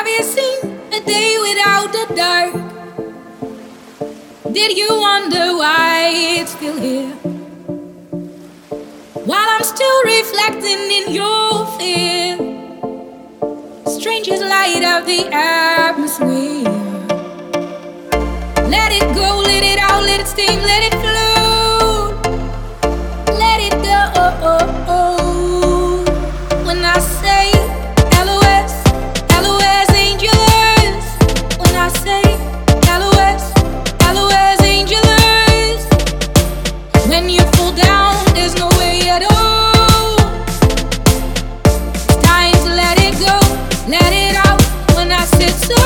Have you seen a day without the dark? Did you wonder why it's still here? While I'm still reflecting in your fear, strangers light up the atmosphere. Let it go, let it out, let it steam, let it flow. Let it go. When I say LOS, LOS Angelus. When I say LOS, LOS Angelus. When you fall down, there's no way at all. It's time to let it go, let it out. When I said so.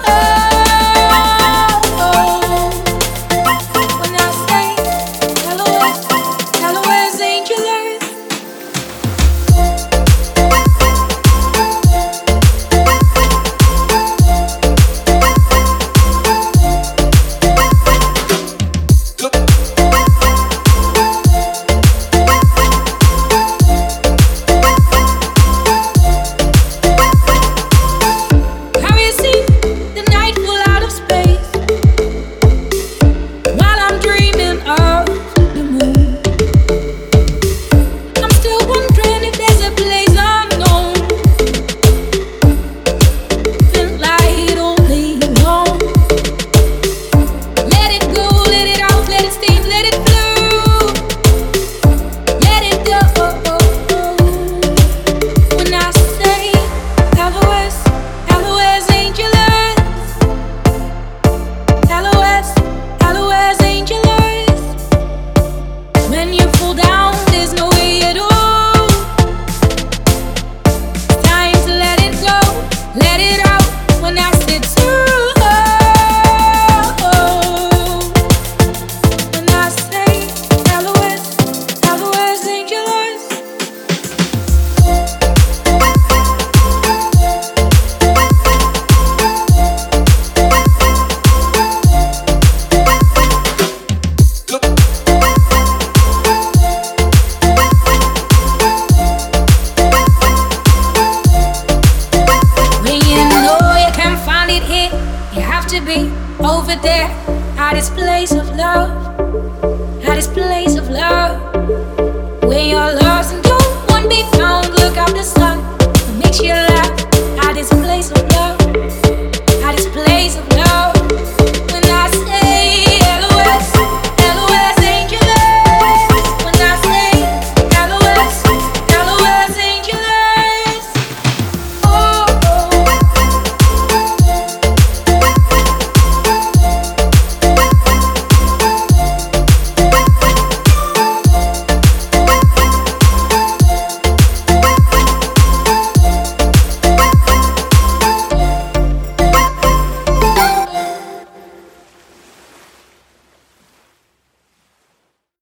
Over there, at this place of love, at this place of love, where your love